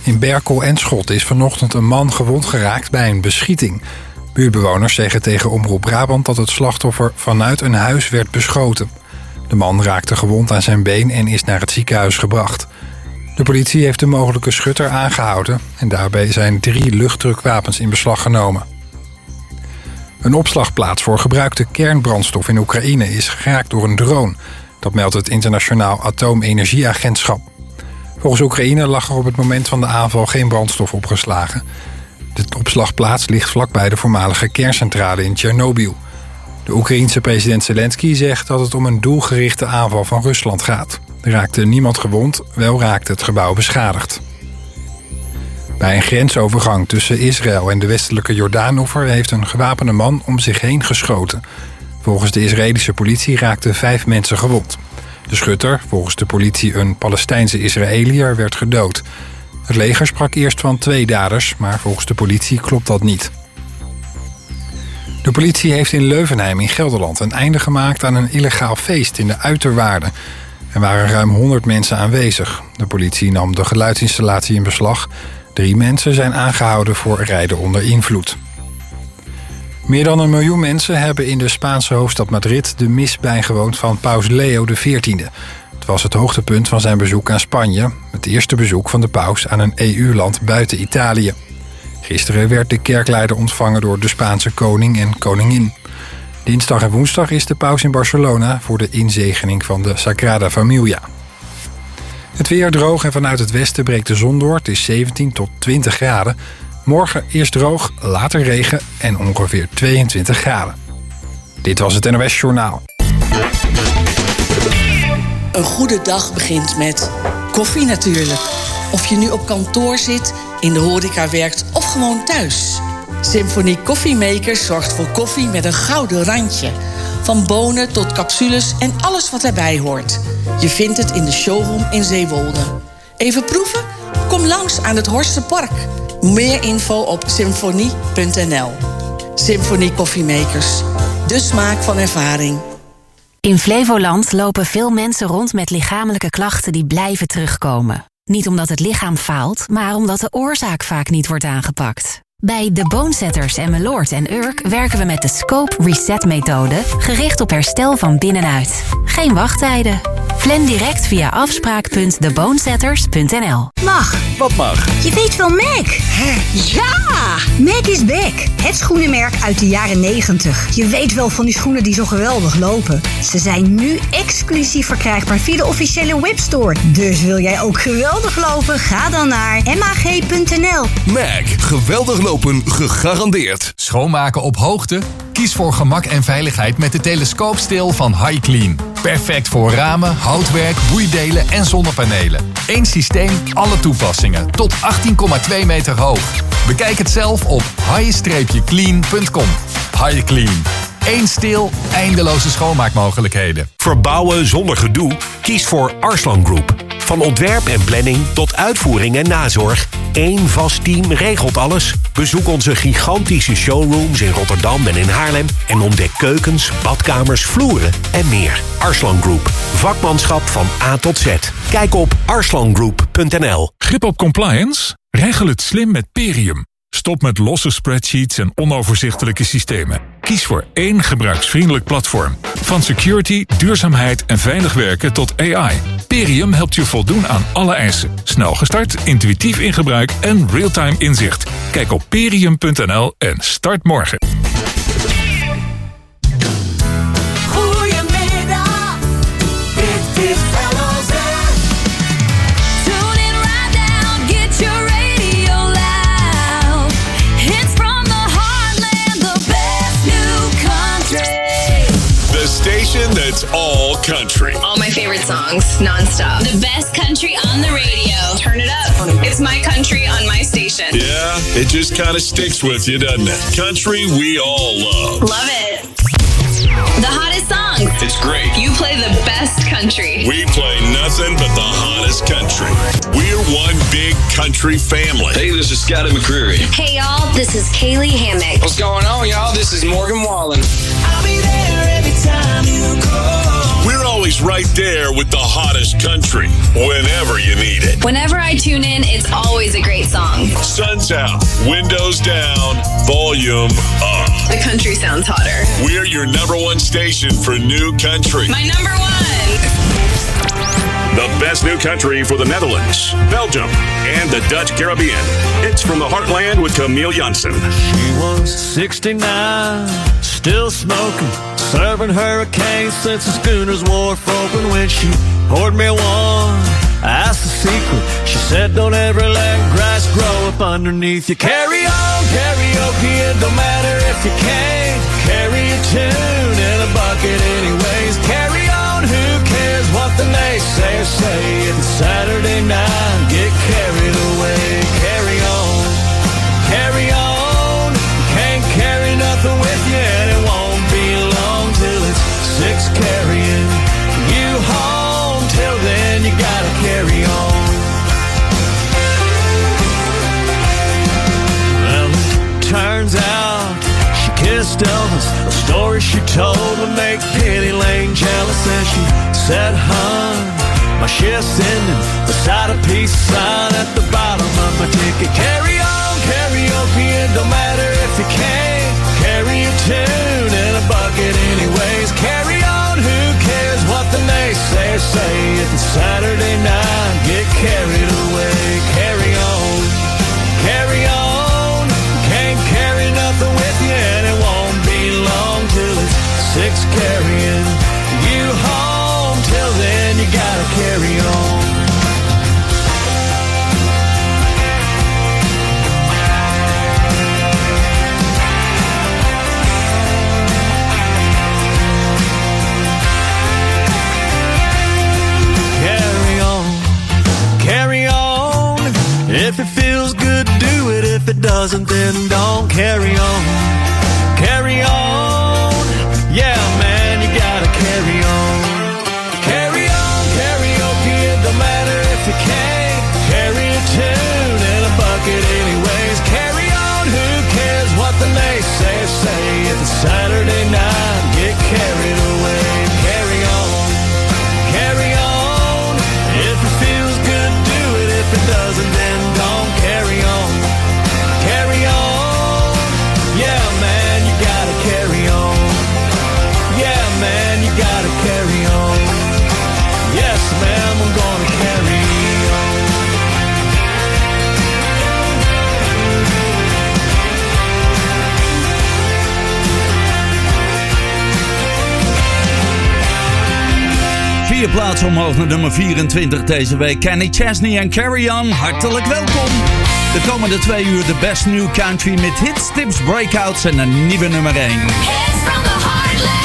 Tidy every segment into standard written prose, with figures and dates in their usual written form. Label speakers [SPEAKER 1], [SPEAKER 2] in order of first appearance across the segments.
[SPEAKER 1] In Berkel en Schot is vanochtend een man gewond geraakt bij een beschieting. Buurtbewoners zeggen tegen Omroep Brabant dat het slachtoffer vanuit een huis werd beschoten. De man raakte gewond aan zijn been en is naar het ziekenhuis gebracht. De politie heeft de mogelijke schutter aangehouden en daarbij zijn 3 luchtdrukwapens in beslag genomen. Een opslagplaats voor gebruikte kernbrandstof in Oekraïne is geraakt door een drone. Dat meldt het Internationaal Atoomenergieagentschap. Volgens Oekraïne lag er op het moment van de aanval geen brandstof opgeslagen. De opslagplaats ligt vlakbij de voormalige kerncentrale in Tsjernobyl. De Oekraïense president Zelensky zegt dat het om een doelgerichte aanval van Rusland gaat. Er raakte niemand gewond, wel raakte het gebouw beschadigd. Bij een grensovergang tussen Israël en de westelijke Jordaanoever heeft een gewapende man om zich heen geschoten. Volgens de Israëlische politie raakten 5 mensen gewond. De schutter, volgens de politie een Palestijnse Israëliër, werd gedood. Het leger sprak eerst van 2 daders, maar volgens de politie klopt dat niet. De politie heeft in Leuvenheim in Gelderland een einde gemaakt aan een illegaal feest in de uiterwaarden. Er waren ruim 100 mensen aanwezig. De politie nam de geluidsinstallatie in beslag. 3 mensen zijn aangehouden voor rijden onder invloed. Meer dan 1 miljoen mensen hebben in de Spaanse hoofdstad Madrid de mis bijgewoond van paus Leo XIV. Het was het hoogtepunt van zijn bezoek aan Spanje. Het eerste bezoek van de paus aan een EU-land buiten Italië. Gisteren werd de kerkleider ontvangen door de Spaanse koning en koningin. Dinsdag en woensdag is de paus in Barcelona voor de inzegening van de Sagrada Familia. Het weer droog en vanuit het westen breekt de zon door. Het is 17 tot 20 graden. Morgen eerst droog, later regen en ongeveer 22 graden. Dit was het NOS Journaal.
[SPEAKER 2] Een goede dag begint met koffie natuurlijk. Of je nu op kantoor zit, in de horeca werkt of gewoon thuis. Symphony Koffiemakers zorgt voor koffie met een gouden randje. Van bonen tot capsules en alles wat erbij hoort. Je vindt het in de showroom in Zeewolde. Even proeven? Kom langs aan het Horstenpark. Meer info op symfonie.nl. Symphony Koffiemakers. De smaak van ervaring.
[SPEAKER 3] In Flevoland lopen veel mensen rond met lichamelijke klachten die blijven terugkomen. Niet omdat het lichaam faalt, maar omdat de oorzaak vaak niet wordt aangepakt. Bij The Bonesetters en Meloord en Urk werken we met de Scope Reset-methode... gericht op herstel van binnenuit. Geen wachttijden. Plan direct via afspraak.thebonesetters.nl.
[SPEAKER 4] Mag.
[SPEAKER 5] Wat mag?
[SPEAKER 4] Je weet wel Mac. Ja! Mac is back. Het schoenenmerk uit de jaren 90. Je weet wel van die schoenen die zo geweldig lopen. Ze zijn nu exclusief verkrijgbaar via de officiële webstore. Dus wil jij ook geweldig lopen? Ga dan naar mag.nl.
[SPEAKER 5] Mac. Geweldig lopen gegarandeerd.
[SPEAKER 6] Schoonmaken op hoogte? Kies voor gemak en veiligheid met de telescoopsteel van HiClean. Perfect voor ramen, houtwerk, boeidelen en zonnepanelen. Eén systeem, alle toepassingen. Tot 18,2 meter hoog. Bekijk het zelf op high-clean.com. HiClean. Eén steel, eindeloze schoonmaakmogelijkheden.
[SPEAKER 7] Verbouwen zonder gedoe? Kies voor Arslan Group. Van ontwerp en planning tot uitvoering en nazorg. Eén vast team regelt alles. Bezoek onze gigantische showrooms in Rotterdam en in Haarlem. En ontdek keukens, badkamers, vloeren en meer. Arslan Group. Vakmanschap van A tot Z. Kijk op arslangroup.nl.
[SPEAKER 8] Grip op compliance? Regel het slim met Perium. Stop met losse spreadsheets en onoverzichtelijke systemen. Kies voor één gebruiksvriendelijk platform. Van security, duurzaamheid en veilig werken tot AI. Perium helpt je voldoen aan alle eisen. Snel gestart, intuïtief in gebruik en real-time inzicht. Kijk op perium.nl en start morgen.
[SPEAKER 9] Goedemiddag, dit is LOZ. Tune in right now, get your radio loud. Hits from the heartland, the best new country.
[SPEAKER 10] The station that's all country.
[SPEAKER 11] All my favorite songs, non-stop. The best country on the radio. Turn it up. It's my country on my station.
[SPEAKER 10] Yeah, it just kind of sticks with you, doesn't it? Country we all love.
[SPEAKER 11] Love it. The hottest songs.
[SPEAKER 10] It's great.
[SPEAKER 11] You play the best country.
[SPEAKER 10] We play nothing but the hottest country. We're one big country family.
[SPEAKER 12] Hey, this is Scotty McCreery.
[SPEAKER 11] Hey, y'all, this is Kaylee Hammack.
[SPEAKER 12] What's going on, y'all? This is Morgan Wallen.
[SPEAKER 9] I'll be there every time you call.
[SPEAKER 10] We're always always right there with the hottest country whenever you need it.
[SPEAKER 11] Whenever I tune in, it's always a great song.
[SPEAKER 10] Sun's out, windows down, volume up.
[SPEAKER 11] The country sounds hotter.
[SPEAKER 10] We're your number one station for new country.
[SPEAKER 11] My number one.
[SPEAKER 12] The best new country for the Netherlands, Belgium, and the Dutch Caribbean. It's From the Heartland with Camille Janssen.
[SPEAKER 13] She was 69, still smoking, serving hurricanes since the schooner's wharf open. When she poured me one, I asked the secret. She said, don't ever let grass grow up underneath you. Carry on, karaoke, it don't matter if you can't carry a tune in a bucket anyways. Carry on, who cares what the naysayers say? It's Saturday night, get carried away. Carry on, carry on. You can't carry nothing with you, and it won't be long till it's six carrying you home. Till then, you gotta carry on. Well, it turns out she kissed Elvis. A story she told would make Penny Lane jealous, and she said, "Hun, my shift's ending beside a peace sign at the bottom of my ticket." Carry on, karaoke, it don't matter if you can't carry a tune in a bucket anyways. Carry on, who cares what the naysayers say? If it's Saturday night, get carried away. Carry on, carry on. Can't carry nothing with you, and it won't be long till it's six carrying you home. Till then, you gotta carry on. Carry on. If it feels good, do it. If it doesn't, then don't. Carry on. Carry on. Yeah, man, you gotta carry on. Carry on, karaoke, it don't matter if you can't carry a tune in a bucket anyways. Carry on, who cares what the naysayers say? If it's Saturday night, get carried away. Carry on, carry on. If it feels good, do it. If it doesn't, then don't. Carry on, carry on. Yeah, man, you gotta carry on. Yeah, man, you gotta carry on. Yes, ma'am, I'm gonna carry on.
[SPEAKER 14] Vier plaatsen omhoog naar nummer 24 deze week. Kenny Chesney en Carry On, hartelijk welkom. De komende 2 uur de best new country met hits, tips, breakouts en een nieuwe nummer 1.
[SPEAKER 9] It's from the heartland.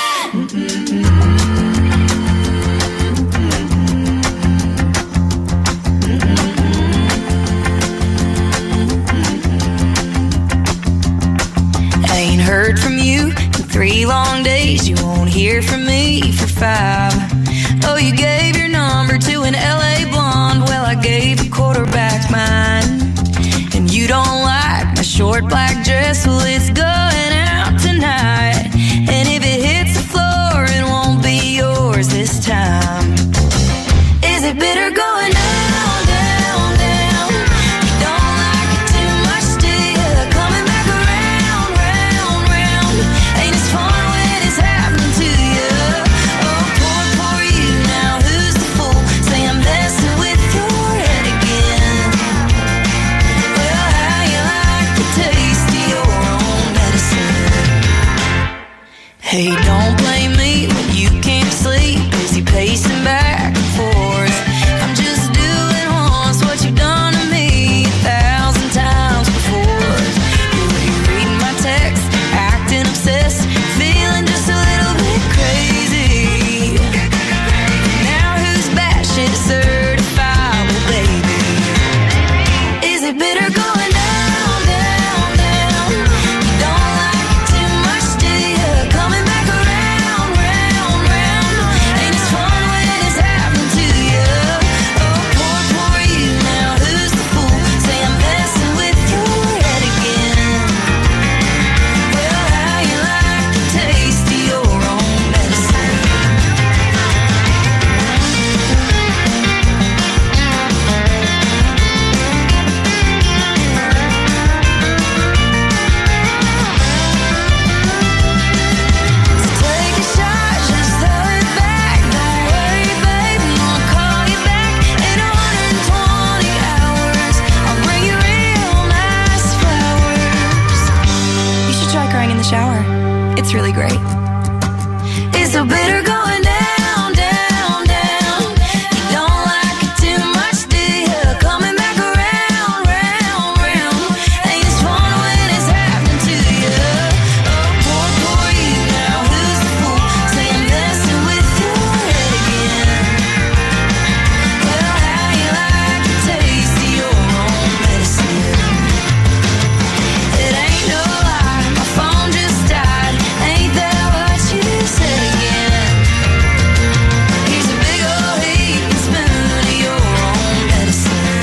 [SPEAKER 15] I ain't heard from you in 3 long days. You won't hear from me for 5. Oh, you gave your number to an LA blonde. Well, I gave a quarterback mine. And you don't like my short black dress. Well, it's going out tonight. And if it hits the floor, it won't be yours this time. Is it bitter going down, down, down? You don't like it too much, do you? Coming back around, round, round. Ain't as fun when it's happening to you. Oh, poor you. Now who's the fool? Say I'm messing with your head again. Well, how you like the taste of your own medicine? Hey, don't blame me when you can't sleep. Busy pacing back and forth. I'm just doing once what you've done to me 1,000 times before. You're reading my text, acting obsessed, feeling just a little bit crazy. Now who's batshit certifiable, baby? Is it bitter going down, down, down? You don't like it too much, do you? Coming back around, shower. It's really great. It's so bitter going down, down, down. You don't like it too much, do you? Coming back around, round, round. Ain't this fun when it's happening to you? Oh, poor, poor you. Now who's the fool saying messing with your head again? Well, how you like the taste of your own medicine? It ain't no lie, my phone just died. Ain't that what you said again? Here's a big old heaping spoon of your own medicine.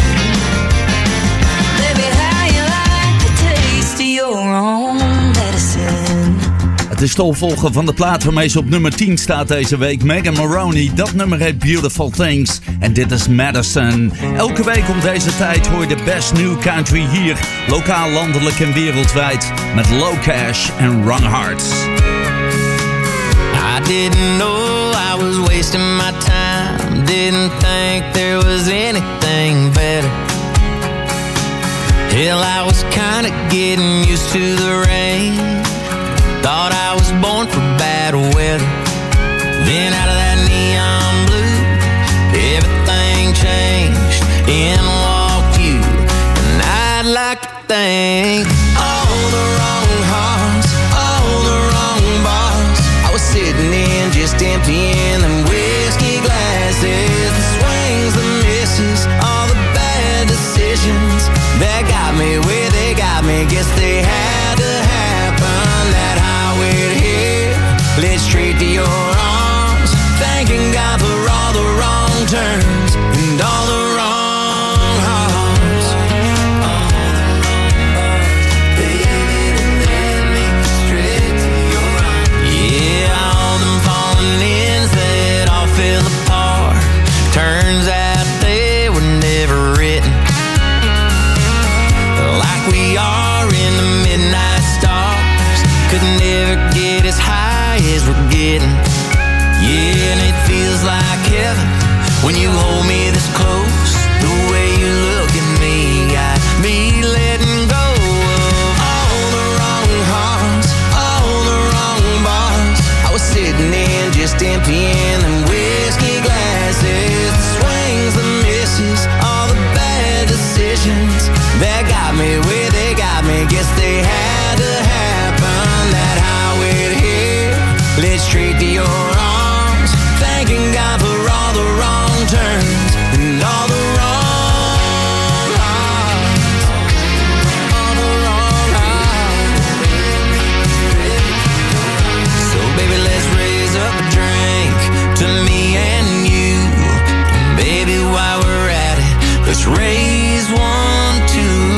[SPEAKER 15] Baby, how you like the taste of your own medicine?
[SPEAKER 14] Het is de opvolger van de plaat waarmee ze op nummer 10 staat deze week. Megan Moroney, dat nummer heet Beautiful Things. En dit is Madison. Elke week om deze tijd hoor je de best new country hier. Lokaal, landelijk en wereldwijd. Met Low Cash en Wrong Hearts.
[SPEAKER 16] I didn't know I was wasting my time. Didn't think there was anything better. Hell, I was kinda getting used to the rain. Thought I was born for bad weather. Then out of that neon blue, everything changed. In walked you, and I'd like to thank all the wrong hearts, all the wrong bars. I was sitting in just emptying them whiskey glasses. The swings, the misses, all the bad decisions that got me where they got me. Guess they had to happen. That highway to hell led straight to your arms. Thanking God for all the wrong turns and all the wrong hearts. Yeah, all them falling ins that all fell apart. Turns out they were never written. Like we are in the midnight stars. Could never get as high as we're getting. Yeah, and it feels like heaven when you hold me this close. The way you look at me got me letting go of all the wrong hearts, all the wrong bars. I was sitting in just emptying them whiskey glasses. The swings, the misses, all the bad decisions that got me where they got me. Guess they had to happen. That highway to hell led straight to your arms. Thanking God for all the wrong turns and all the wrong hearts. All the wrong hearts. So baby, let's raise up a drink to me and you. And baby, while we're at it, let's raise one too.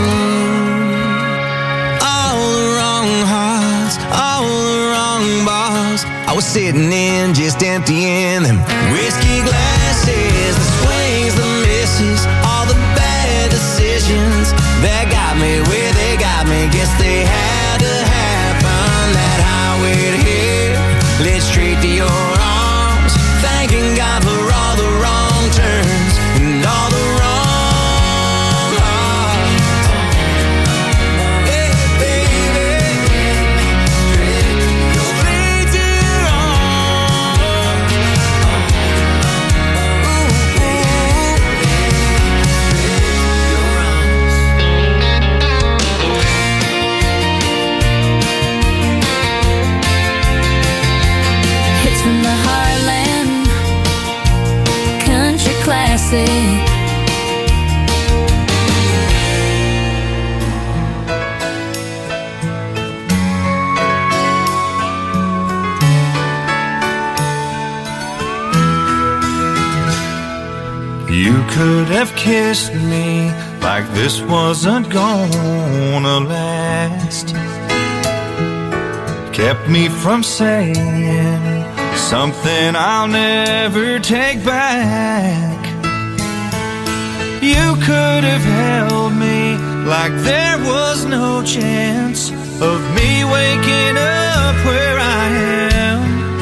[SPEAKER 16] All the wrong hearts, all the wrong bars. I was sitting in just emptying them whiskey glasses. The swings, the misses, all the bad decisions that got me where they got me. Guess they had to happen. That highway to hell led straight to your arms. Thanking God for all the wrong turns and all the wrong hearts. Hey, baby, straight to your arms.
[SPEAKER 9] It's from the heartland, country classic.
[SPEAKER 13] You could have kissed me like this wasn't gonna last. Kept me from saying something I'll never take back. You could have held me like there was no chance of me waking up where I am.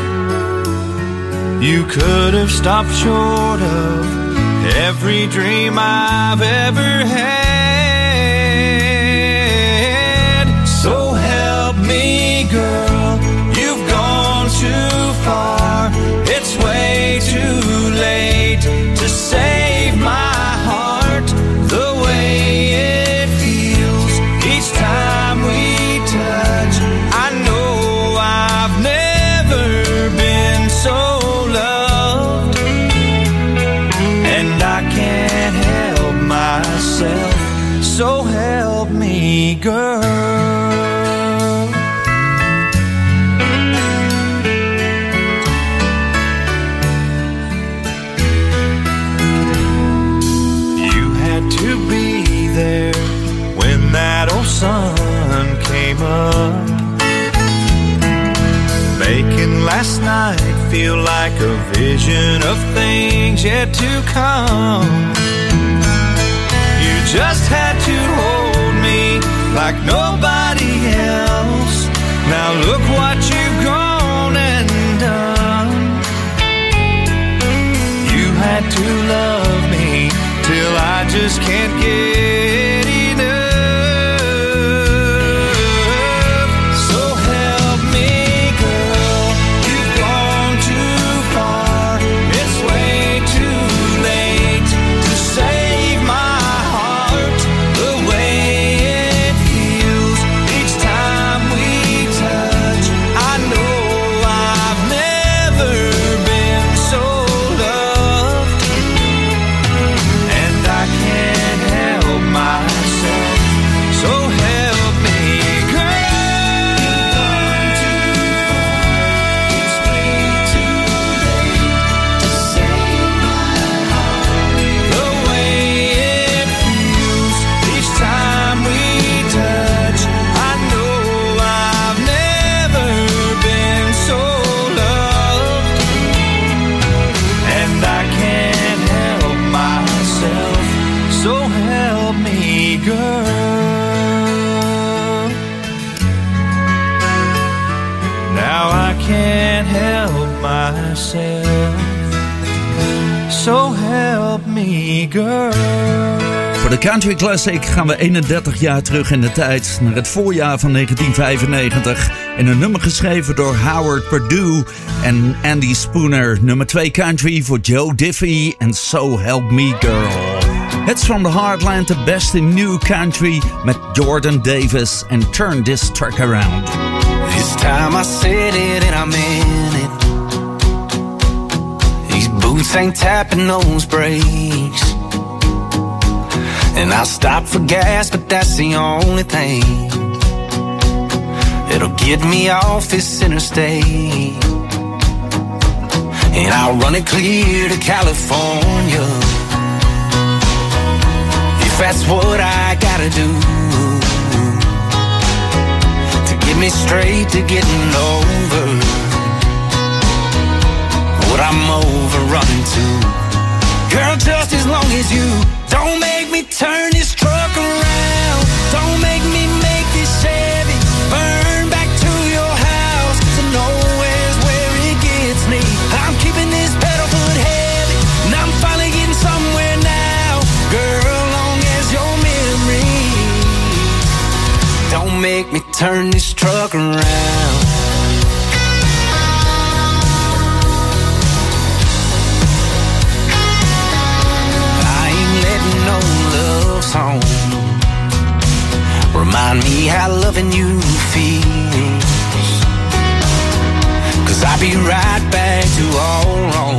[SPEAKER 13] You could have stopped short of every dream I've ever had. So help me, girl. so help me, girl. You had to be there when that old sun came up, making last night feel like a vision of things yet to come. You just had to hold me like nobody else. Now look what you've gone and done. You had to love me till I just can't get enough. So help me, girl, you've gone too far. It's way too late to save my heart. The way it feels each time we touch, I know I've never been so loved, and I can't help myself. So help me, girl. It's way too late to save my heart. The way it feels each time we touch, I know I've never been so loved, and I can't help myself. So help me, girl. Now I can't help myself. So help me, girl.
[SPEAKER 14] Voor de Country Classic gaan we 31 jaar terug in de tijd, naar het voorjaar van 1995. En een nummer geschreven door Howard Perdue en Andy Spooner. Nummer 2 country voor Joe Diffie en So Help Me Girl. It's from the Heartland, the best in new country met Jordan Davis and Turn This Truck Around.
[SPEAKER 16] This time I said it and I meant it. These boots ain't tapping those brakes, and I'll stop for gas, but that's the only thing that'll get me off this interstate. And I'll run it clear to California if that's what I gotta do to get me straight to getting over what I'm over running to. Girl, just as long as you don't make me turn this truck around, don't make me make this Chevy burn back to your house. So nowhere's where it gets me. I'm keeping this pedal foot heavy, and I'm finally getting somewhere now. Girl, long as your memory don't make me turn this truck around. No love song remind me how loving you feels, 'cause I'll be right back to all wrong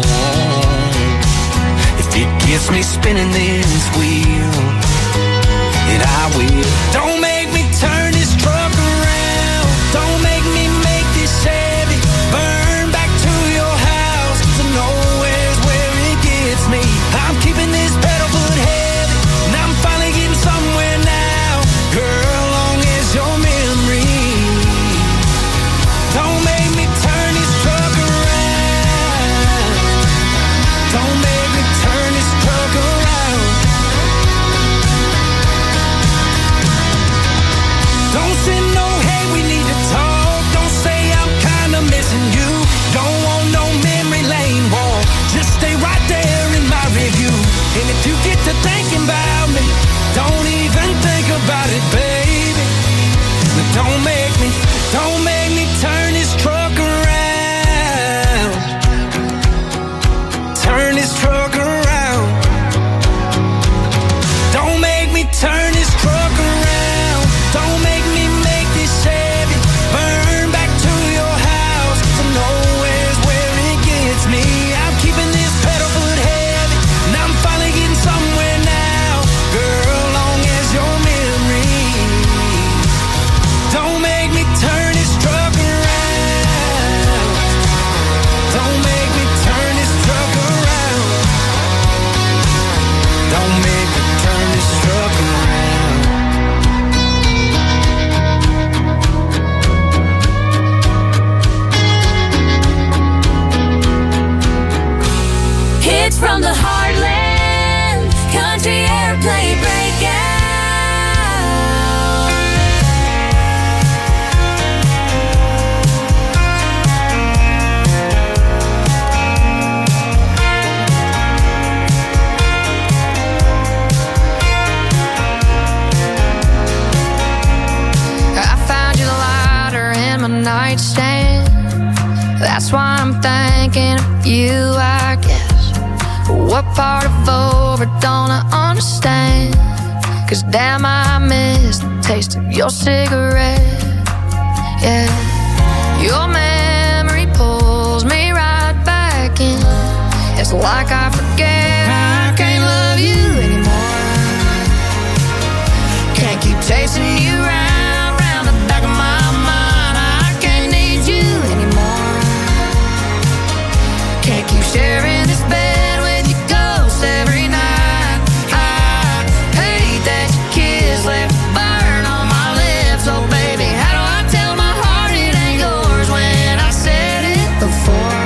[SPEAKER 16] if it gets me spinning this wheel. And I will. Don't make me turn this truck around, don't make me make this Chevy burn back to your house. So nowhere's where it gets me. I'm keeping this pedal foot heavy, and I'm finally getting somewhere now. Girl, long as your memory don't make me turn this truck around, don't make me turn this truck around. Don't say no, hey, we need to talk. Don't say I'm kinda missing you. Don't want no memory lane walk, just stay right there in my review. And if you get to thinking about me, don't even think about it, baby. Don't make me turn this truck around, turn this truck around. Don't make me turn this truck around, don't make me make this Chevy burn back to your house. So nowhere's where it gets me. I'm keeping this pedal foot heavy, and I'm finally getting somewhere now. Girl, long as your memory
[SPEAKER 15] thinking of you, I guess. What part of over don't I understand? 'Cause damn, I miss the taste of your cigarette. Yeah, your memory pulls me right back in. It's like I forget I can't love you anymore. Can't keep chasing you round, round the back of my mind. I can't need you anymore. Can't keep sharing this bed with your ghost every night. I hate that your kiss left a burn on my lips. Oh baby, how do I tell my heart it ain't yours when I said it before?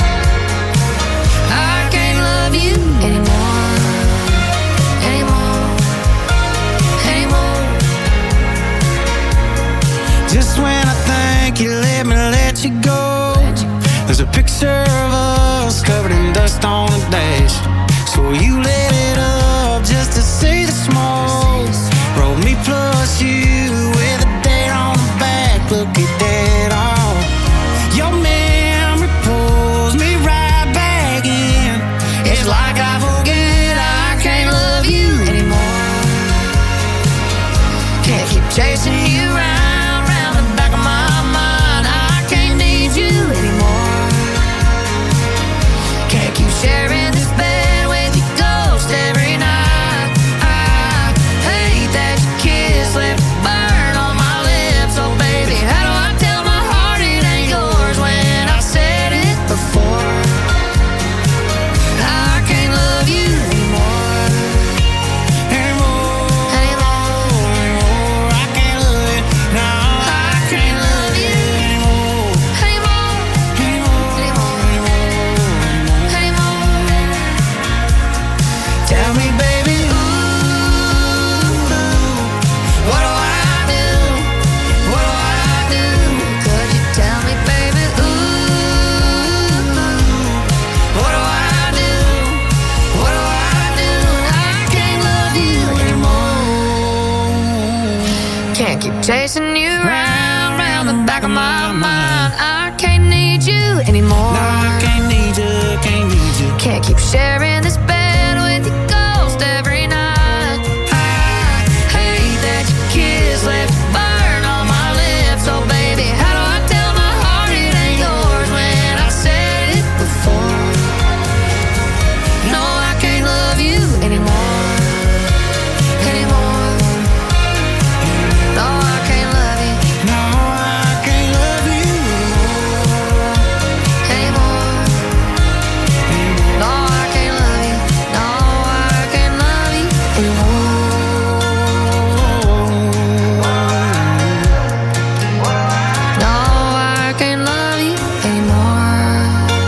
[SPEAKER 15] I can't love you anymore, anymore, anymore.
[SPEAKER 13] Just when I think you let you go, there's a picture of us covered in dust on the dash. So you lit it up just to see the smoke. Roll me plus you with a date on the back. Look at that all. Your memory pulls me right back in. It's like I forget I can't love you anymore. Can't keep chasing you round, round the back of my mind. I can't need you anymore. Can't keep sharing this bed with your ghost every night. I hate that your kiss left a burn on my lips. Oh baby, how do I tell my heart it ain't yours when I said it before? I can't love you anymore, anymore, anymore. I can't love you, no, I can't love you anymore, anymore, anymore, anymore, anymore. Tell me, baby, ooh, what do I do? What do I do? Could you tell me, baby, ooh, what do I do? What do I do? I can't love you anymore. Can't keep chasing you round, round the back of my mind. I can't need you anymore. No, I can't need you, can't need you. Can't keep sharing this bed with your ghost every night. I hate that your kiss left a burn on my lips. Oh baby, how do I tell my heart it ain't yours when I said it before? No, I can't love you anymore, anymore. No, I can't love you. No, I can't love you anymore, anymore. No, I can't love you. No, I can't love you anymore. No, I can't love you anymore.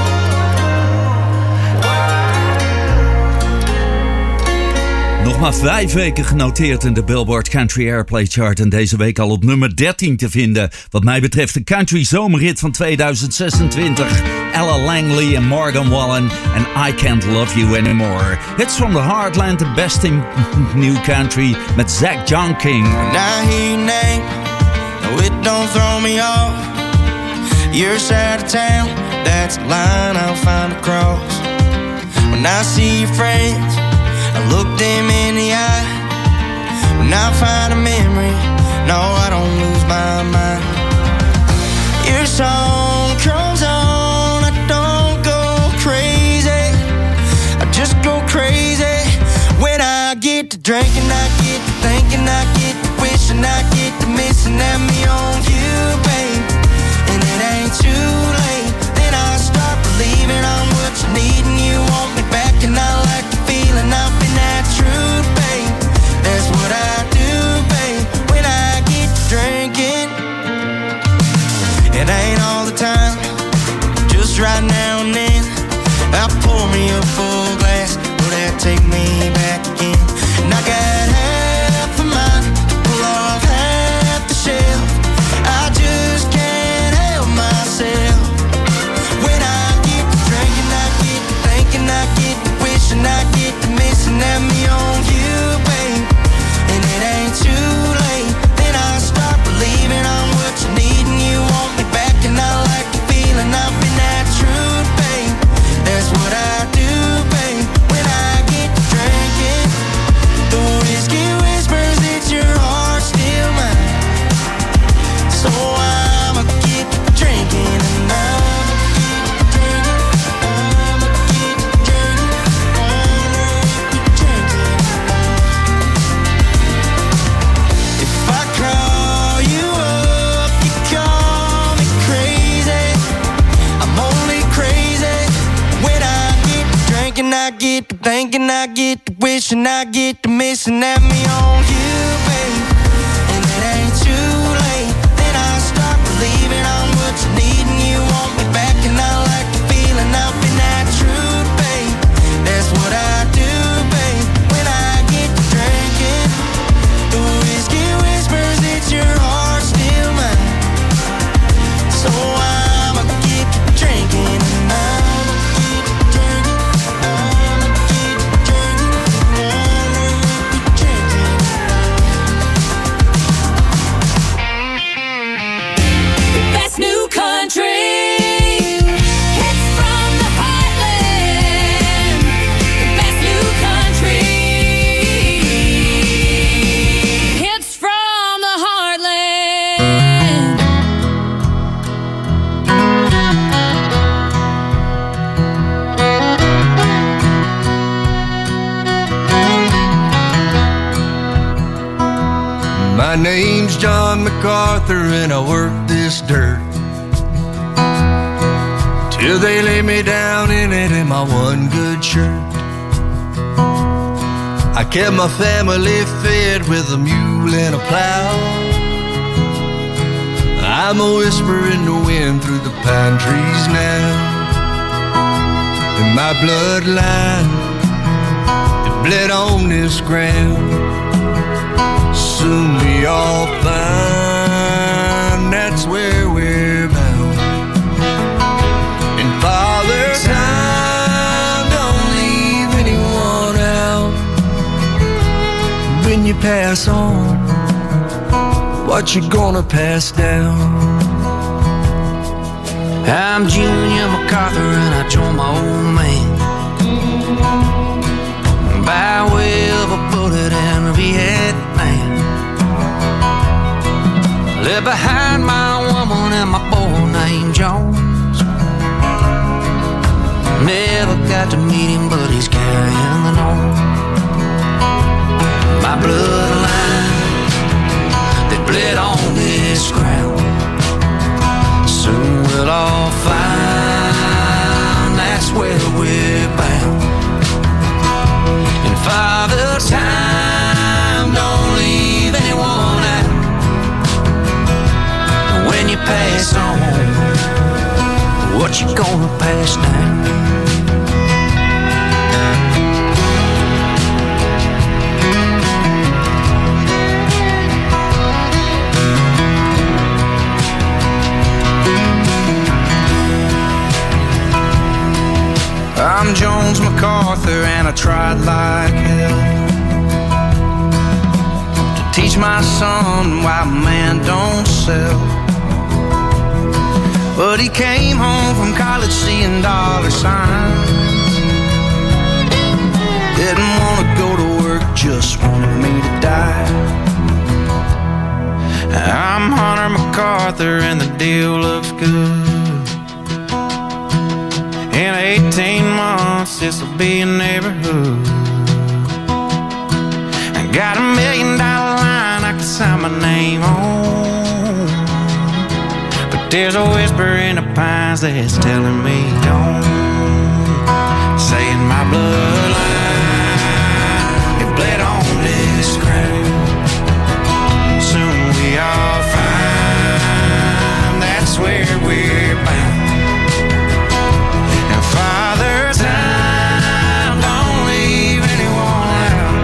[SPEAKER 14] Nog maar 5 weken genoteerd in de Billboard Country Airplay Chart. En deze week al op nummer 13 te vinden. Wat mij betreft de country zomerhit van 2026. Ella Langley en Morgan Wallen en I Can't Love You Anymore. Hits from the Heartland, the best in new country met Zach John King.
[SPEAKER 17] When I hear your name, no, it don't throw me off. Your side of town, that's the line I'll find across. When I see your friends, I look them in the eye. When I find a memory, no, I don't lose my mind. Your song comes on, I don't go crazy, I just go crazy. When I get to drinking, I get to thinking, I get to wishing, I get to missing at me on you, babe. And it ain't too late, then I start believing I'm what you need and you want me back. And I like the feeling, I've been that true, babe. That's what I do, babe, when I get to drinking. It ain't all the time, just right now and then. I pour me a full glass, will that take me back again? And I got half of mine, get to thinking, I get to wishing, I get to missing at me on you, babe. And it ain't too late. Then I start believing I'm what you need and you want me back. And I like the feeling I've been that true, babe. That's what I do, babe. When I get to drinking, the whiskey whispers it's your heart still mine. So I'ma get to drinking and I'ma get to drinking. I'ma get to drinking. I'ma get to drinking.
[SPEAKER 9] The best new country hits from the heartland. The best new country hits from the heartland.
[SPEAKER 13] My name's John MacArthur and I work this dirt till they lay me down in it in my one good shirt. I kept my family fed with a mule and a plow. I'm a whisper in the wind through the pine trees now. And my bloodline, it bled on this ground. Soon we all find that's where we're bound. And Father Time don't leave anyone out. When you pass on, what you gonna pass down?
[SPEAKER 16] I'm Junior MacArthur and I joined my old man by way of a bullet in Vietnam. Left behind my woman and my boy named Jones. Never got to meet him, but he's carrying the nose. My bloodline, they bled on this ground. Soon we'll all find that's where we're bound. And Father Time don't leave anyone out. When you pass on, what you gonna pass down?
[SPEAKER 17] I'm Jones MacArthur and I tried like hell to teach my son why man don't sell. But he came home from college seeing dollar signs. Didn't want to go to work, just wanted me to die. I'm Hunter MacArthur and the deal looks good. In 18 months, this'll be a neighborhood. I got $1 million line I can sign my name on. But there's a whisper in the pines that's telling me don't. Saying my bloodline, it bled on this ground. Soon we all find that's where we're bound. Father Time don't leave anyone out.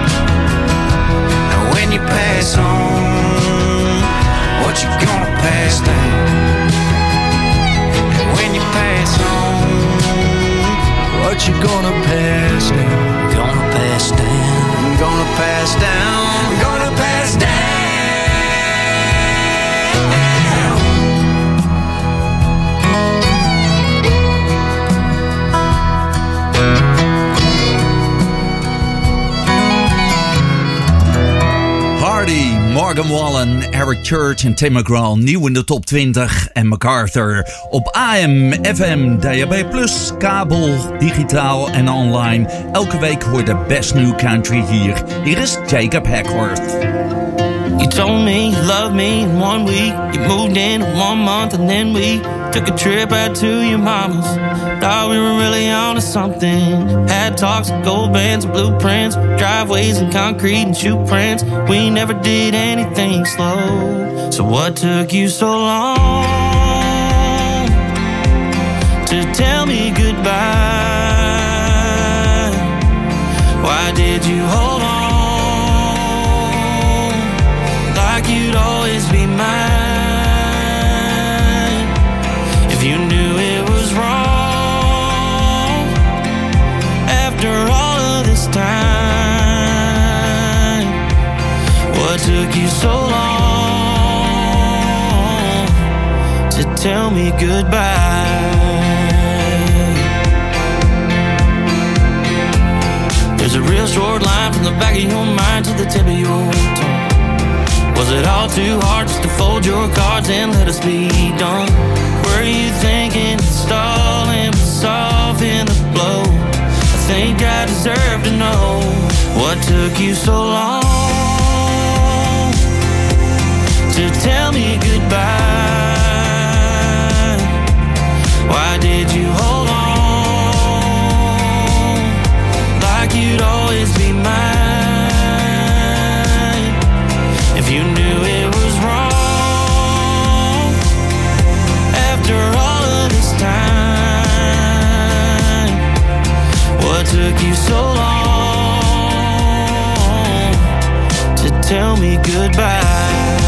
[SPEAKER 17] And when you pass on, what you gonna pass down? And when you pass on, what you gonna pass down?
[SPEAKER 16] Gonna pass down.
[SPEAKER 17] Gonna pass down. Gonna pass down.
[SPEAKER 14] Hardy, Morgan Wallen, Eric Church en Tim McGraw nieuw in de top 20. En MacArthur op AM, FM, DAB+, kabel, digitaal en online. Elke week hoor de best new country hier. Hier is Jacob Hackworth.
[SPEAKER 18] You told me you loved me in 1 week. You moved in 1 month and then we
[SPEAKER 17] Took a trip out to your mama's. Thought we were really onto something. Had talks of gold bands and blueprints, driveways and concrete and shoe prints. We never did anything slow. So what took you so long to tell me goodbye? Why did you hold on like you'd always be mine? You knew it was wrong after all of this time. What took you so long to tell me goodbye? There's a real short line from the back of your mind to the tip of your tongue. Was it all too hard just to fold your cards and let us be done? Were you thinking stalling but soften the blow? I think I deserve to know what took you so long to tell me goodbye. Why did you hold on like you'd always be mine? If you knew it was wrong after all of this time, what took you so long to tell me goodbye?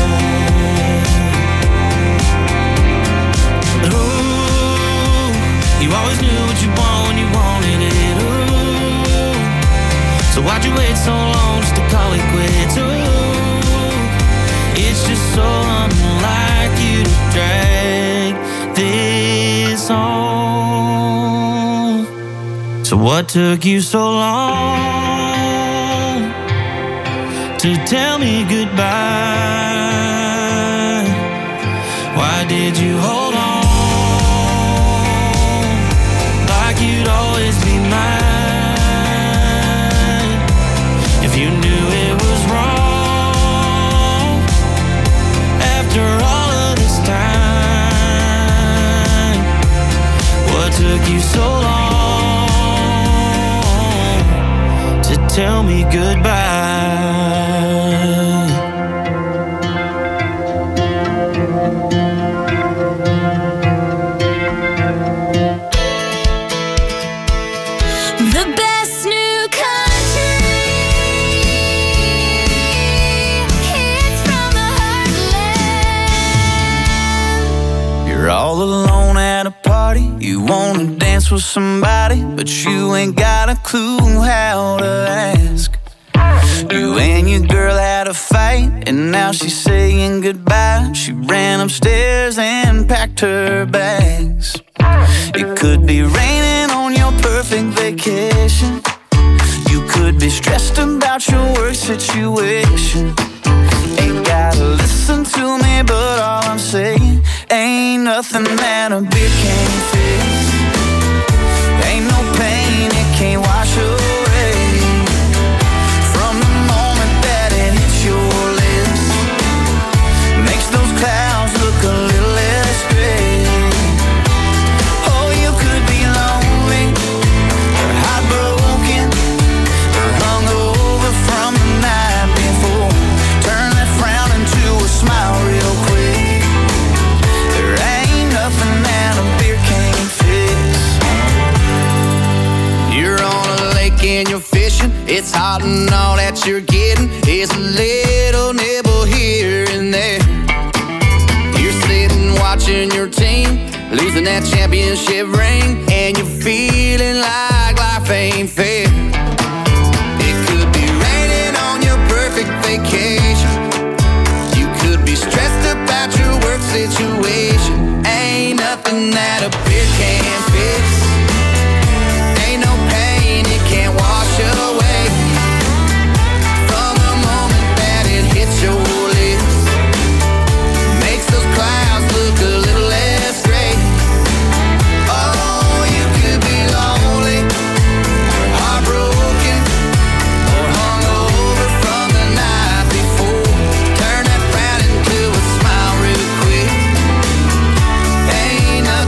[SPEAKER 17] Ooh, you always knew what you want when you wanted it. Ooh, so why'd you wait so long just to call it quits? Ooh, it's just so unlike you to drag this on. So what took you so long to tell me goodbye? Why did you hold on like you'd always be mine? If you knew it was wrong after all of this time, what took you so long to tell me goodbye?
[SPEAKER 9] The best new country hits from the heartland.
[SPEAKER 13] You're all alone at a party. You wanna dance with somebody, but you ain't got a clue how to ask. You and your girl had a fight, and now she's saying goodbye. She ran upstairs and packed her bags. It could be raining on your perfect vacation. You could be stressed about your work situation. Ain't gotta listen to me, but all I'm saying ain't nothing that a beer can't fix. Ain't no pain it can't wash away. From the moment that it hits your lips, makes those clouds look a little less gray. Oh, you could be lonely, or heartbroken, or hungover from the night before. Turn that frown into a smile real quick. There ain't nothing that a beer can't fix. You're on a lake and you're fishing. It's hot and all that you're getting is a little nibble here and there. You're sitting watching your team losing that championship ring, and you're feeling like life ain't fair. It could be raining on your perfect vacation. You could be stressed about your work situation. Ain't nothing that a beer can't fix. Ain't no pain it can't wash away. From the moment that it hits your lips, makes those clouds look a little less gray. Oh, you could be lonely, or heartbroken, or hungover from the night before. Turn that frown into a smile real quick. Ain't nothing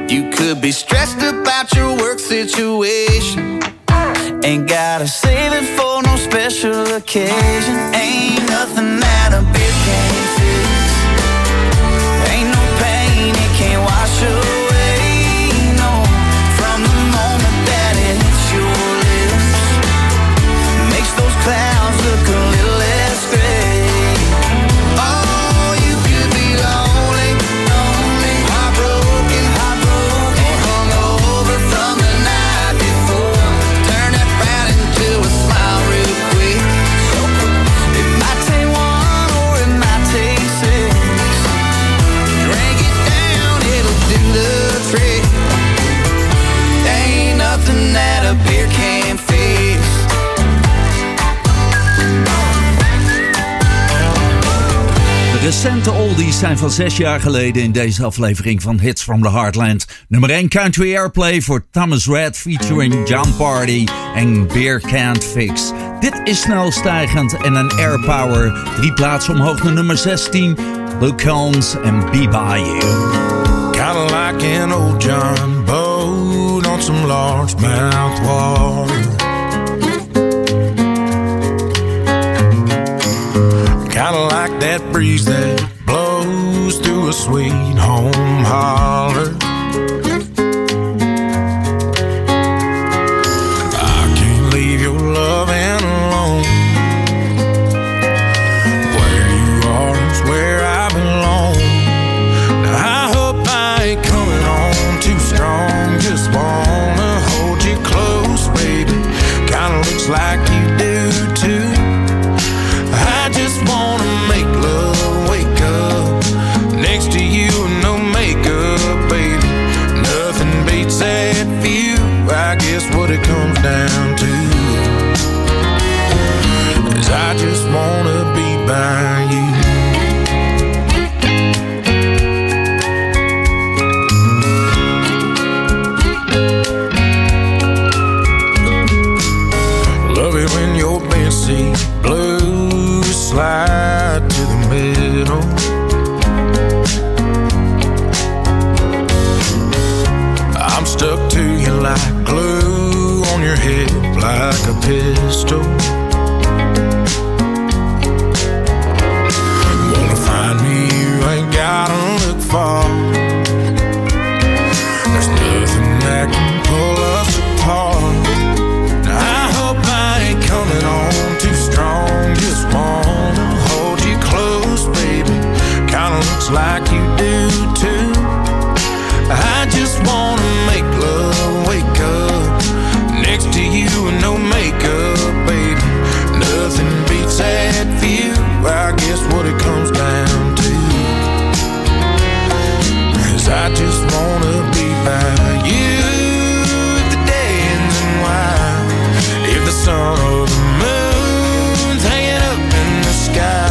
[SPEAKER 17] You could be stressed about your work situation. Ain't gotta save it for no special occasion. Ain't nothing that a beer can't fix. Ain't no pain it can't wash away. No, from the moment that it hits your lips, makes those clouds look a little less gray. Oh, you could be lonely, lonely, heartbroken, heartbroken, hungover from the night before. Turn that frown into a smile real quick. It might take one or it might take six. Drink it down, it'll do the trick. There ain't nothing that a beer can't fix.
[SPEAKER 14] De recente oldies zijn van 6 jaar geleden in deze aflevering van Hits from the Heartland. Nummer 1 Country Airplay voor Thomas Rhett featuring John Party en Beer Can't Fix. Dit is snel stijgend en een Air Power. 3 plaatsen omhoog naar nummer 16. Luke Combs en Be By You.
[SPEAKER 18] Kinda like an old John boat on some largemouth water. Kinda like that breeze that blows through a sweet home holler. I can't leave your loving alone. Where you are is where I belong. I hope I ain't coming on too strong. Just wanna hold you close, baby. Kinda looks like you do too. I just wanna make love, wake up next to you and no makeup, baby. Nothing beats that view. I guess what it comes down to is I just wanna be by you. Love it when your bench seat blues slide to the middle. I'm stuck to you like glue on your hip, like a pistol. Wanna find me, you ain't gotta look far. There's nothing that can pull us apart. I hope I ain't coming on too strong. Just wanna hold you close, baby. Kinda looks like you do too. I just wanna make love, wake up next to you and no makeup, baby. Nothing beats that view. I guess what it comes down to is I just wanna be by you. If the day ends in white, if the sun or the moon's hanging up in the sky.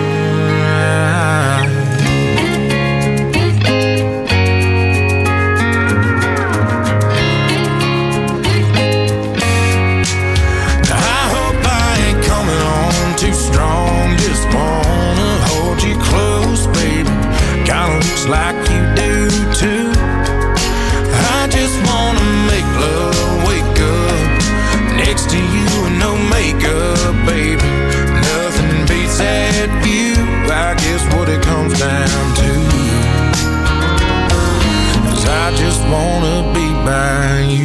[SPEAKER 18] I hope I ain't coming on too strong. Just wanna hold you close, baby. Kinda looks like you do too. I just wanna make love, wake up next to you and no makeup, baby. Nothing beats that view. I guess what it comes down to is I just wanna be by you.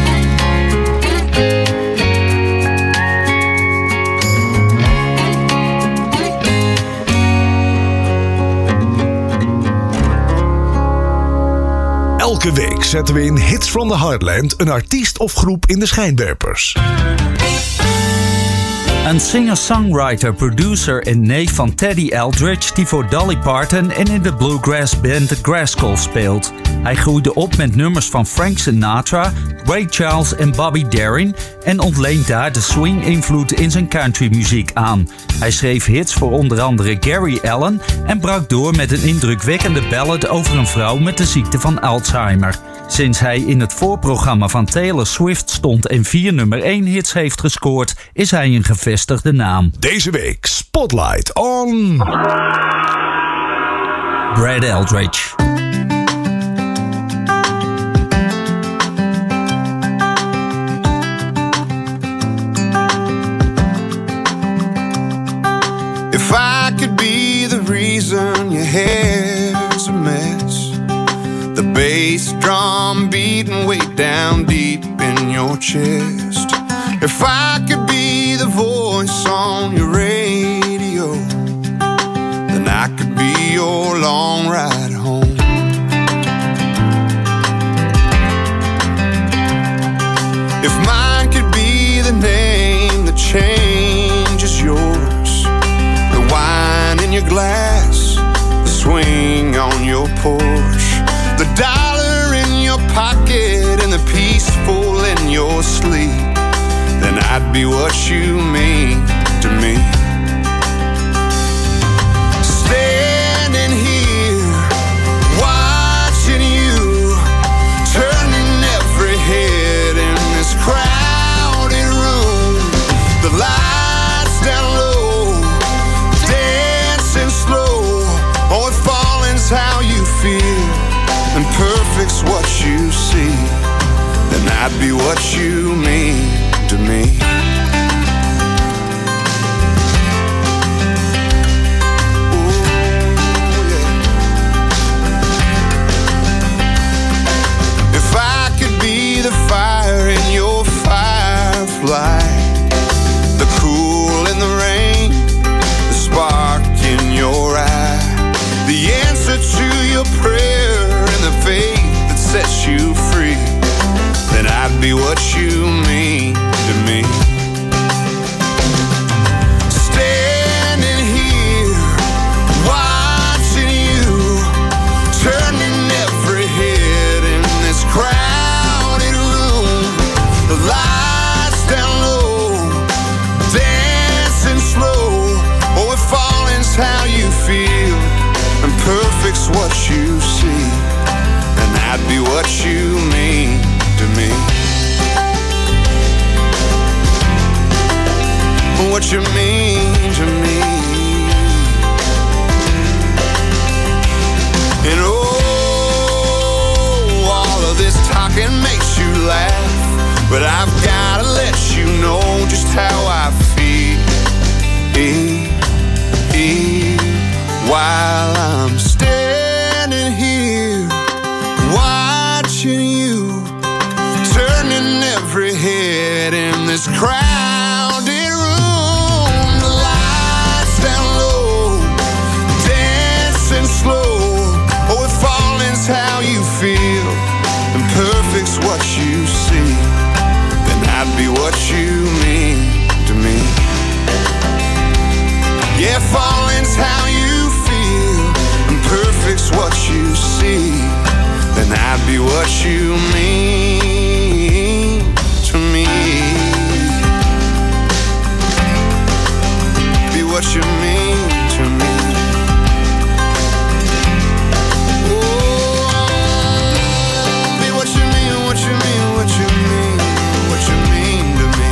[SPEAKER 5] Elke week zetten we in Hits from the Heartland een artiest of groep in de schijnwerpers.
[SPEAKER 14] Een singer-songwriter, producer en neef van Teddy Eldridge die voor Dolly Parton en in de bluegrass band The Grascals speelt. Hij groeide op met nummers van Frank Sinatra, Ray Charles en Bobby Darin en ontleent daar de swing-invloed in zijn countrymuziek aan. Hij schreef hits voor onder andere Gary Allan en brak door met een indrukwekkende ballad over een vrouw met de ziekte van Alzheimer. Sinds hij in het voorprogramma van Taylor Swift stond en 4 nummer 1 hits heeft gescoord, is hij een gevestigde naam.
[SPEAKER 5] Deze week Spotlight on
[SPEAKER 14] Brad Eldridge.
[SPEAKER 18] drum beating way down deep in your chest. If I could be the voice on your radio, then I could be your long ride home. If mine could be the name that changes yours, the wine in your glass, the swing on your porch, the dollar in your pocket and the peaceful in your sleep, then I'd be what you mean to me. Standing here, watching you, turning every head in this crowded room. The lights down low, dancing slow. Oh, if falling's how you feel and perfect's what you see, then I'd be what you mean to me. If I could be the fire in your firefly, the cool in the rain, the spark in your eye, the answer to your prayer and the faith that sets you free, then I'd be what you mean to me. Standing here, watching you, turning every head in this crowded room. The lights down low, dancing slow. Oh, if falling's how you feel and perfect's what you see, then I'd be what you mean to me. What you mean to me. And oh, all of this talking makes you laugh, but I've gotta let you know just how I feel while I'm standing here, watching you, turning every head in this crowded room. The lights down low, dancing slow. Oh, if falling's how you feel and perfect's what you see, then I'd be what you mean to me. Yeah, falling's how you feel and perfect's what you see, then I'd be what you mean to me. Be what you mean to me. Oh, be what you mean, what you mean, what you mean, what you mean to me.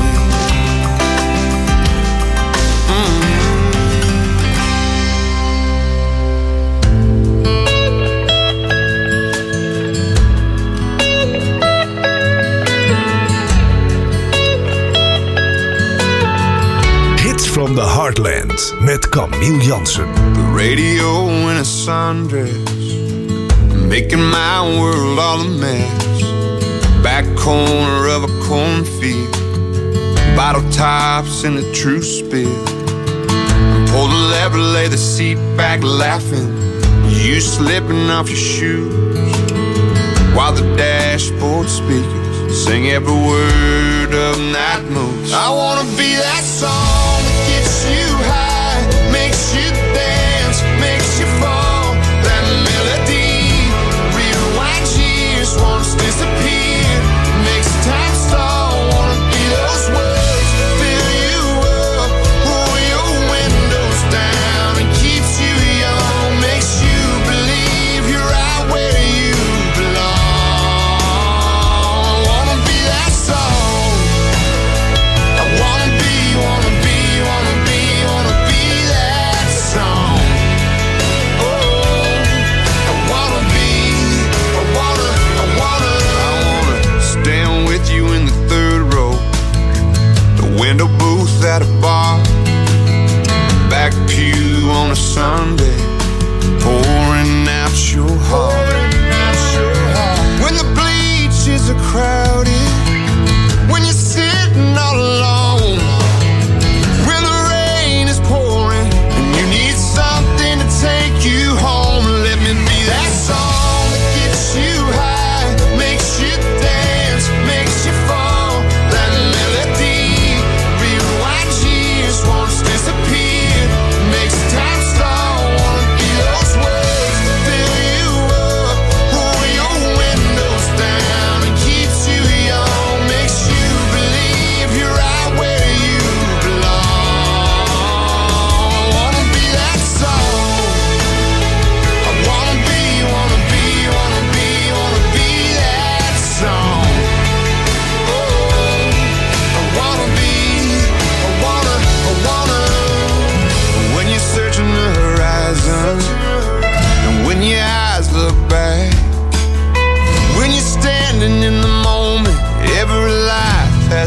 [SPEAKER 5] From the Heartland met Camille Jansen.
[SPEAKER 18] The radio in a sundress, making my world all a mess. Back corner of a cornfield, bottle tops in the true spill. Pull the lever, lay the seat back laughing, you slipping off your shoes, while the dashboard speakers sing every word of Night Moves. I wanna be that song that gets you high, makes you dance, makes you fall. That melody rewinds years, wants to disappear, makes time stall. Wanna be those words, fill you up, roll your windows down, and keeps you young, makes you believe you're right where you belong. I wanna be that song. I wanna be, wanna be, wanna be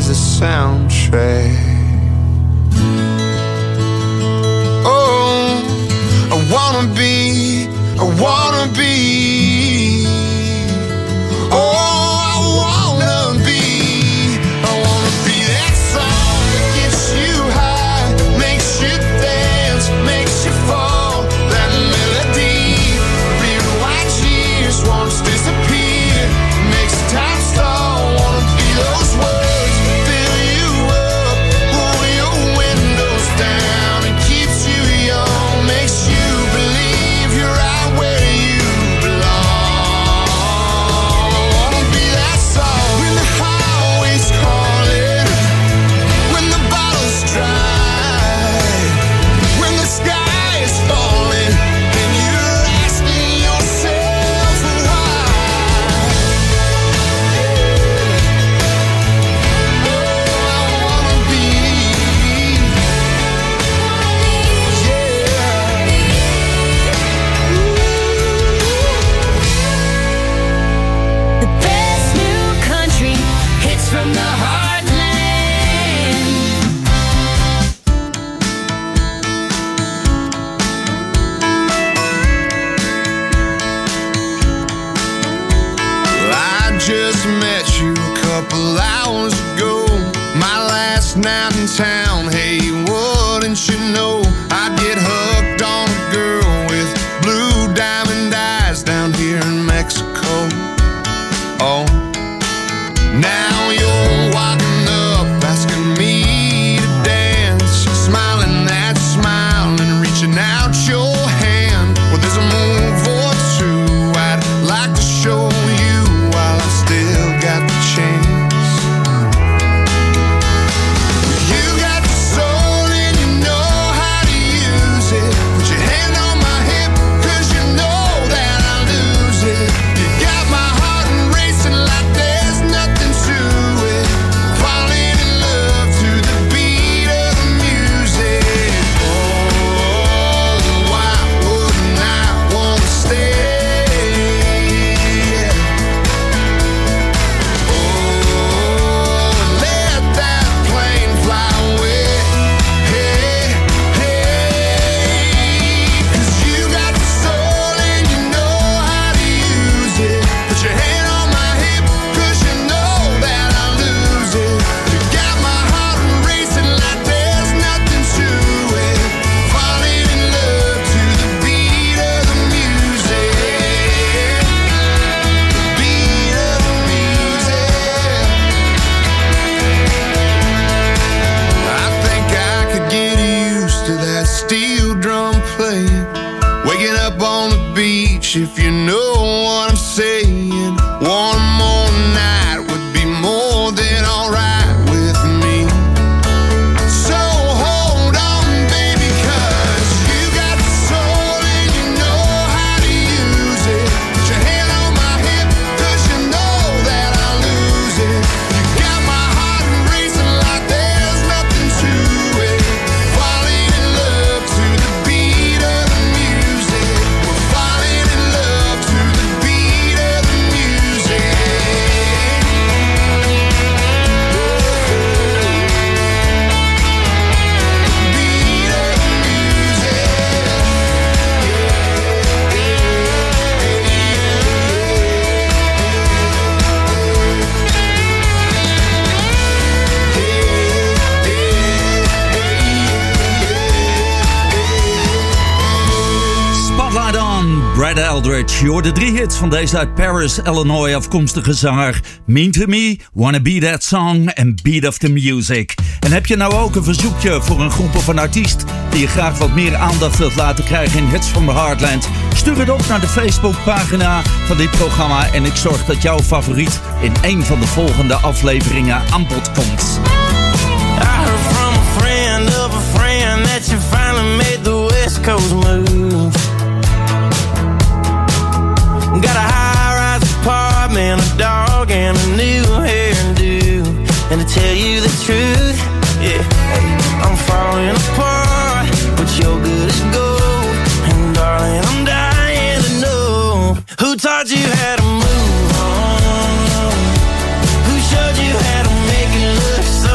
[SPEAKER 18] as a soundtrack. Oh, I wanna be, I wanna be. Oh, I wanna be that song that gets you high, makes you dance, makes you fall. That melody, rewind years, wants to disappear, makes time stall. Wanna be those words, fill you up, pull your windows down, and keeps you young, makes you believe you're right where you belong. Wanna be that song when the highway's calling, when the bottle's dry, when the sky is falling, and you're asking yourself why.
[SPEAKER 9] The best new country hits from the heartland.
[SPEAKER 18] Well, I just met you a couple hours ago, my last night in town. Hey, wouldn't you know I'd get hooked on a girl with blue diamond eyes down here in Mexico. Oh, now you're walking up, asking me to dance, smiling that smile and reaching out your hand. Well, there's a move or two I'd like to show you while I still got the chance. You got the soul and you know how to use it. Put your hand on my hip, 'cause you know that I lose it. You got my heart racing like there's nothing to it. Falling in love to the beat of the music. Oh, why wouldn't I wanna stay? Oh, let that plane fly away. Hey, hey, 'cause you got the soul and you know how to use it. Put your hand on my hip, 'cause you know that I lose it. You got my heart racing like there's nothing to it. Falling in love to the beat of the music. The beat of the music. I think I could get used to that steel drum playing, waking up on the beach, if you know what I'm saying. One more night would be more than alright with me. So hold on, baby, 'cause you got the soul and you know how to use it. Put your hand on my hip, 'cause you know that I lose it. You got my heart racing like there's nothing to it. Falling in love to the beat of the music. We're falling in love to the beat of the music. Beat of the music.
[SPEAKER 14] Spotlight on Brad Eldridge. Je hoorde 3 hits van deze uit Paris, Illinois afkomstige zanger. Mean to Me, Wanna Be That Song en Beat of the Music. En heb je nou ook een verzoekje voor een groep of een artiest die je graag wat meer aandacht wilt laten krijgen in Hits from the Heartland? Stuur het op naar de Facebookpagina van dit programma en ik zorg dat jouw favoriet in een van de volgende afleveringen aan bod komt.
[SPEAKER 13] I heard from a friend of a friend that you finally made the West Coast move. Got a high-rise apartment, a dog, and a new hairdo. And to tell you the truth, yeah, I'm falling apart, but you're good as gold. And darling, I'm dying to know who taught you how to move on, who showed you how to make it look so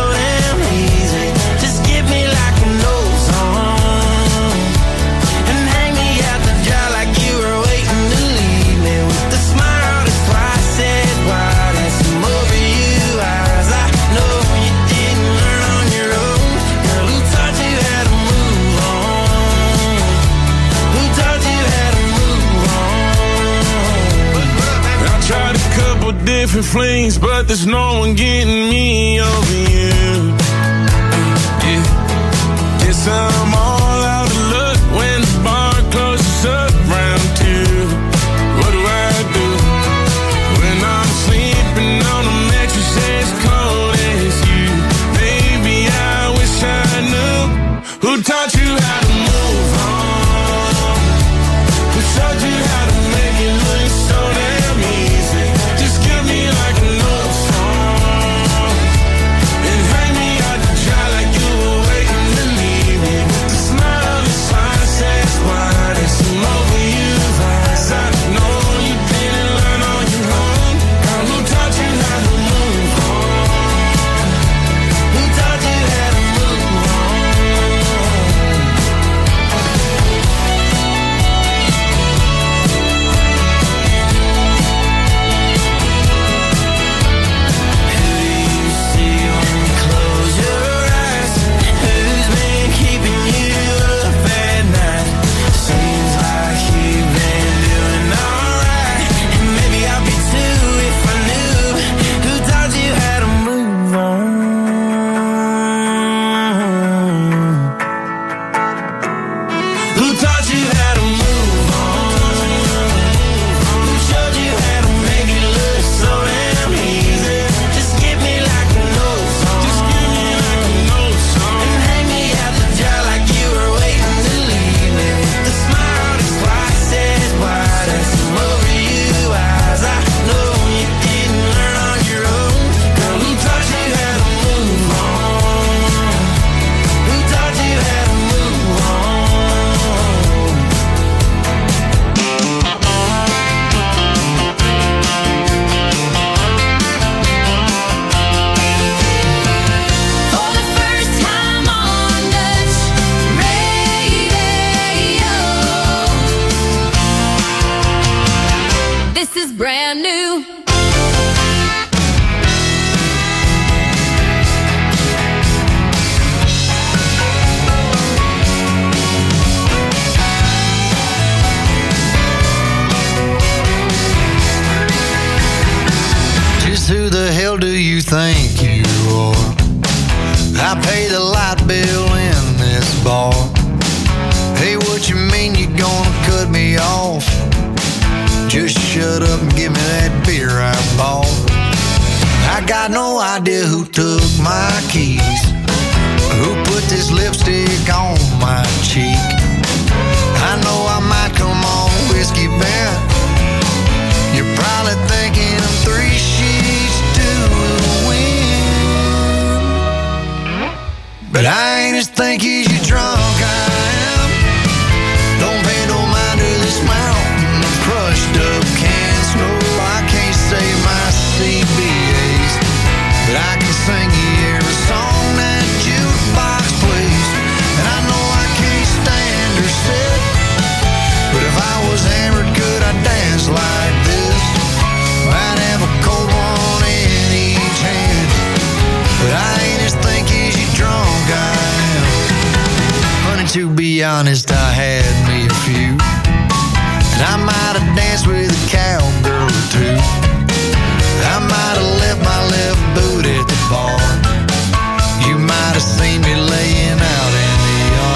[SPEAKER 18] different flings, but there's no one getting me over you. Yeah. Guess I'm all out of luck when the bar closes up round 2. What do I do when I'm sleeping on a mattress as cold as you? Baby, I wish I knew who taught you how to move on, who showed you how to make it look so damn easy. Just give me like a love song and hang me out to dry like you were waiting to leave me. With the smile that's twice as wide as some overused eyes. I know you didn't learn on your own. Girl, who taught you how to move on? Who taught you how to move on? Who do you see when you close your eyes? Who's been keeping you up at night? Seems like you've been doing alright, and maybe I'd be too if I knew who taught you how to move on. Who taught you how to move on? Who showed you how to make it look so damn easy? Just give me like a note song. Just give me like a note song. And hang me out the dry like you were waiting to leave me. With the smile that's twice as wide as some overused eyes. I know you didn't learn on your own. Girl, who taught you how to move on? Who taught you how to move on?
[SPEAKER 9] For the first time on Dutch radio, this is brand new.
[SPEAKER 13] Just who the hell do you think you are? I pay the light bill in this bar. Hey, what you mean you gonna cut me off? Just shut up and give me that beer I bought. I got no idea who took my keys, who put this lipstick on my cheek. I know I might come on whiskey bent. You're probably thinking I'm 3 sheets to the wind, but I ain't as thinky as you drunk I am. Don't pay no mind to this mountain of crushed up cans. No, I can't say my CBAs, but I can sing you every song that jukebox plays. And I know I can't stand or sit, but if I was hammered, could I dance like this? Might have a cold one in each hand, but I ain't as thinky as you drunk I am. Honey, to be honest, I had me a few, and I might have danced with a cowgirl or two. I might have left my left boot at the bar. You might have seen me laying out in the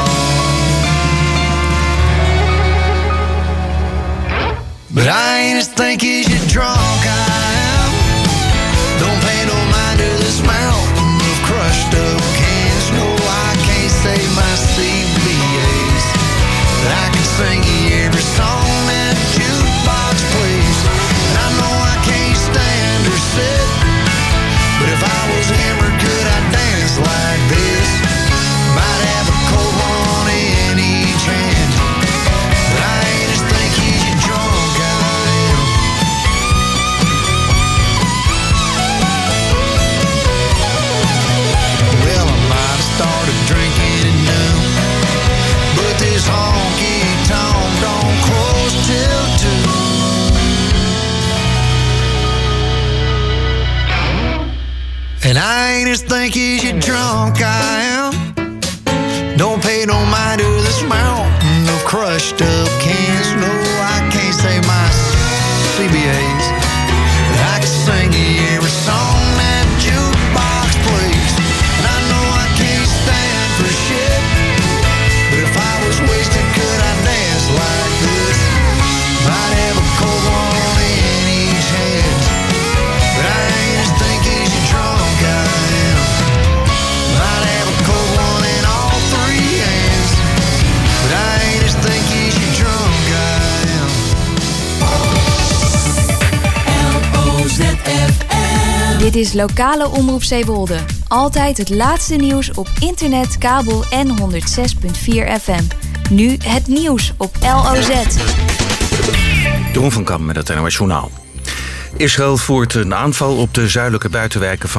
[SPEAKER 13] yard, but I ain't as thinky as you drunk I am. Don't pay no mind to this mountain of crushed up cans. No, I can't say my CBAs, but I can sing you every song that jukebox plays. And I know I can't stand or sit, but if I was hammered, could I dance like this? Might have a cold one in each hand, but I ain't as thinky as you drunk I am. Well, I might have started drinking at noon, but this honky tonk don't close till 2. And I ain't as thinky as you drunk I am. Don't pay no mind to this mountain of crushed up cans. No, I can't say my CBAs, but I can sing
[SPEAKER 19] Dit is lokale Omroep Zeewolde. Altijd het laatste nieuws op internet, kabel en 106.4 FM. Nu het nieuws op LOZ.
[SPEAKER 20] Jeroen van Kamp met het NOS Journaal. Israël voert een aanval op de zuidelijke buitenwijken van